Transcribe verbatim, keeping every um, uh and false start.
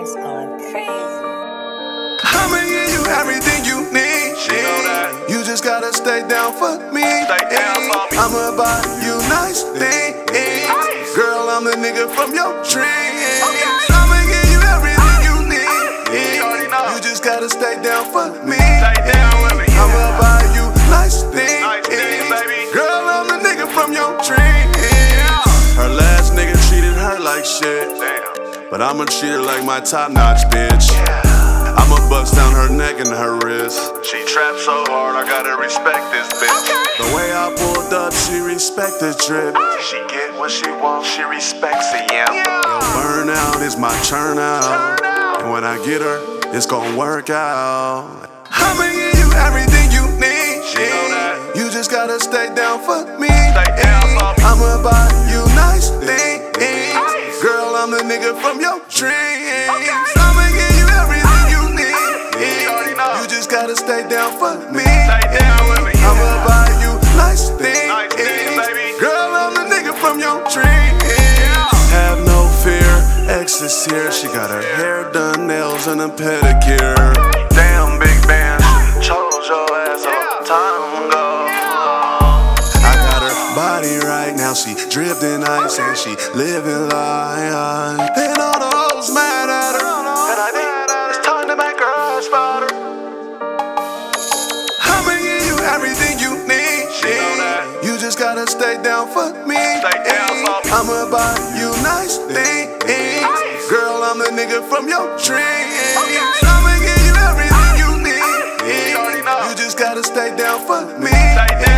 X going crazy. I'ma give you everything you need. She know that. You just gotta stay down for me. Stay down for me. I'ma buy you nice things. Girl, I'm the nigga from your dreams. I'ma give you everything you need. already know. You just gotta stay down for me. Stay down with me. I'ma buy you nice things. Nice things, baby. Girl, I'm the nigga from your dreams. Her last nigga treated her like shit. Damn. But I'ma treat her like my top-notch bitch. I'ma bust down her neck and her wrist. She trapped so hard, I gotta respect this bitch. The way I pulled up, she respect the trip. She get what she wants, she respects it, yeah. Yo, burnout is my turn out. And when I get her, it's gon' work out. I'ma give you everything you need. She know that. You just gotta stay down for me. Stay down for me. I'ma buy you nice things. Girl, I'm the nigga from your dreams. I'ma give you everything you need. already know. You just gotta stay down for me. Stay down with me. I'ma buy you nice things. Nice things, baby. Girl, I'm the nigga from your dreams. Have no fear, X is here. She got her hair done, nails, and a pedicure. Damn, big band, chose your ass a time ago. I got her body right now, she dripped in ice and she living life. And all the hoes mad at her. And I think it's time to make her a spotter. I'ma give you everything you need. She know that. You just gotta stay down for me. Stay down for me. I'ma buy you nice things. Girl, I'm the nigga from your dreams. I'ma give you everything you need. You already know. You just gotta stay down for me. Stay down.